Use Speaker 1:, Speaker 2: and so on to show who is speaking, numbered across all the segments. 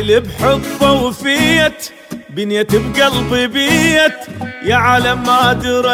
Speaker 1: اللي بحبه وفيت بنيت بقلبي بيت، يا عالم ما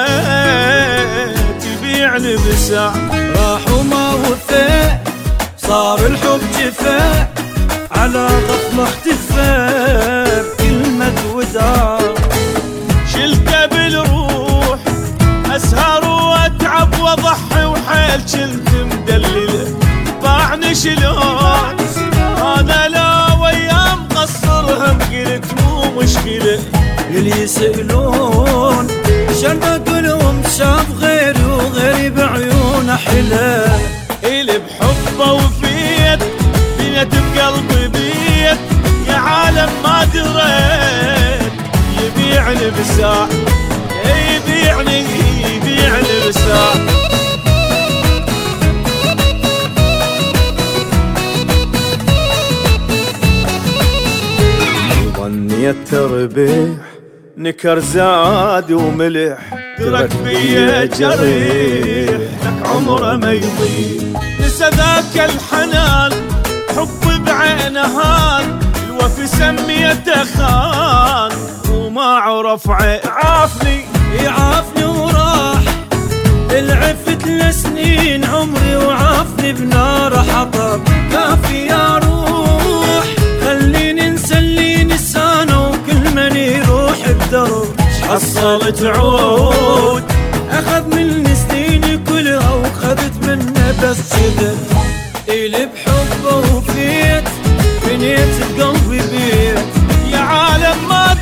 Speaker 1: دريت يبيعني بساع.
Speaker 2: راح وما وفى صار الحب جفا، على غفلة احتفى بكلمة وداع.
Speaker 1: شلته بالروح اسهر واتعب واضحي وحيل كنت مدلله، باعني شلون هذا لا ويام قصرهم قلت مو مشكله.
Speaker 2: اللي يسألون شن بقولهم شاف غيري وغيري بعيونه حلا.
Speaker 1: اللي بحبه وفيت بنيت بقلبي بيت، يا عالم ما دريت يبيعني بساع، يبيعني بساع. ظني التربيح نكر زاد وملح، ترك بيا جريح لك عمره ما يضيع. نسى ذاك الحنان حب بعينه هان، الوفي سميته خان وما عرف عافني.
Speaker 2: يعافني وراح العفت لسنين عمري، وعافني بنار حطب كافي يا روح. خليني نسلي نسانه وكل من يروح بدرب
Speaker 1: حصلت عود.
Speaker 2: اخذ من سنيني كلها وخذت منه بس كذا. اللي بحبه وفيت بنيت بقلبي بيت،
Speaker 1: يا عالم ما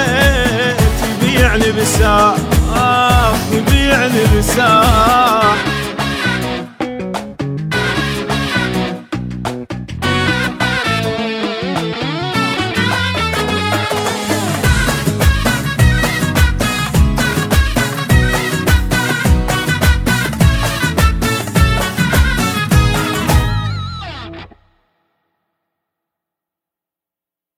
Speaker 1: دريت يبيعني بساع، يبيعني بساع.